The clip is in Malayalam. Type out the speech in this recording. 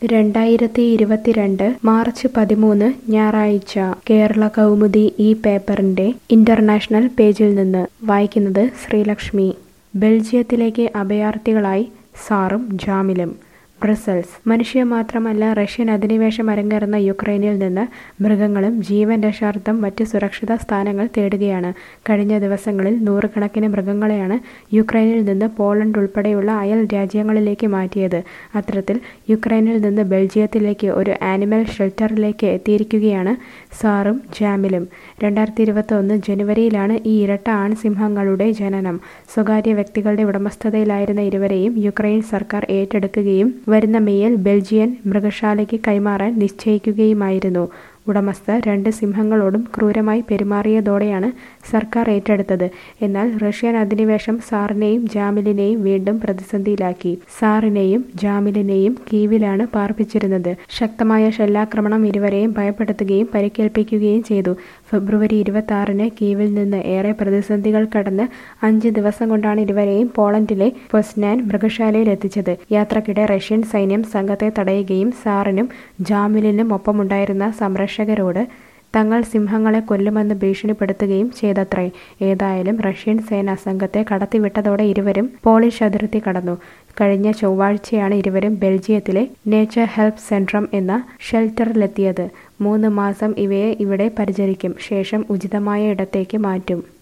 2022 മാർച്ച് 13 ഞായറാഴ്ച കേരള കൗമുദി ഈ പേപ്പറിന്റെ ഇന്റർനാഷണൽ പേജിൽ നിന്ന് വായിക്കുന്നത് ശ്രീലക്ഷ്മി. ബെൽജിയത്തിലേക്ക് അഭയാർത്ഥികളായി സാറും ജാമിലും. ബ്രസൽസ്. മനുഷ്യ മാത്രമല്ല, റഷ്യൻ അധിനിവേശം അരങ്ങേറുന്ന യുക്രൈനിൽ നിന്ന് മൃഗങ്ങളും ജീവൻ രക്ഷാർത്ഥം മറ്റ് സുരക്ഷിത സ്ഥാനങ്ങൾ തേടുകയാണ്. കഴിഞ്ഞ ദിവസങ്ങളിൽ നൂറുകണക്കിന് മൃഗങ്ങളെയാണ് യുക്രൈനിൽ നിന്ന് പോളണ്ട് ഉൾപ്പെടെയുള്ള അയൽ രാജ്യങ്ങളിലേക്ക് മാറ്റിയത്. അത്തരത്തിൽ യുക്രൈനിൽ നിന്ന് ബെൽജിയത്തിലേക്ക് ഒരു ആനിമൽ ഷെൽട്ടറിലേക്ക് എത്തിയിരിക്കുകയാണ് സാറും ജാമിലും. 2021 ജനുവരിയിലാണ് ഈ ഇരട്ട ആൺസിംഹങ്ങളുടെ ജനനം. സ്വകാര്യ വ്യക്തികളുടെ ഉടമസ്ഥതയിലായിരുന്ന ഇരുവരെയും യുക്രൈൻ സർക്കാർ ഏറ്റെടുക്കുകയും വരുന്ന മെയ്യിൽ ബെൽജിയൻ മൃഗശാലയ്ക്ക് കൈമാറാൻ നിശ്ചയിക്കുകയുമായിരുന്നു. ഉടമസ്ഥർ 2 സിംഹങ്ങളോടും ക്രൂരമായി പെരുമാറിയതോടെയാണ് സർക്കാർ ഏറ്റെടുത്തത്. എന്നാൽ റഷ്യൻ അധിനിവേശം സാറിനെയും ജാമിലിനെയും വീണ്ടും പ്രതിസന്ധിയിലാക്കി. സാറിനെയും ജാമിലിനെയും കീവിലാണ് പാർപ്പിച്ചിരുന്നത്. ശക്തമായ ഷെല്ലാക്രമണം ഇരുവരെയും ഭയപ്പെടുത്തുകയും പരിക്കേൽപ്പിക്കുകയും ചെയ്തു. ഫെബ്രുവരി 26 കീവിൽ നിന്ന് ഏറെ പ്രതിസന്ധികൾ കടന്ന് 5 ദിവസം കൊണ്ടാണ് ഇരുവരെയും പോളണ്ടിലെ പൊസ്നാൻ മൃഗശാലയിൽ എത്തിച്ചത്. യാത്രക്കിടെ റഷ്യൻ സൈന്യം സംഘത്തെ തടയുകയും സാറിനും ജാമിലിനും ഒപ്പമുണ്ടായിരുന്ന സംരക്ഷകരോട് തങ്ങൾ സിംഹങ്ങളെ കൊല്ലുമെന്ന് ഭീഷണിപ്പെടുത്തുകയും ചെയ്തത്രേ. ഏതായാലും റഷ്യൻ സേന സംഘത്തെ കടത്തിവിട്ടതോടെ ഇരുവരും പോളിഷ് അതിർത്തി കടന്നു. കഴിഞ്ഞ ചൊവ്വാഴ്ചയാണ് ഇരുവരും ബെൽജിയത്തിലെ നേച്ചർ ഹെൽപ്പ് സെൻട്രം എന്ന ഷെൽട്ടറിലെത്തിയത്. 3 മാസം ഇവയെ ഇവിടെ പരിചരിക്കും. ശേഷം ഉചിതമായ ഇടത്തേക്ക് മാറ്റും.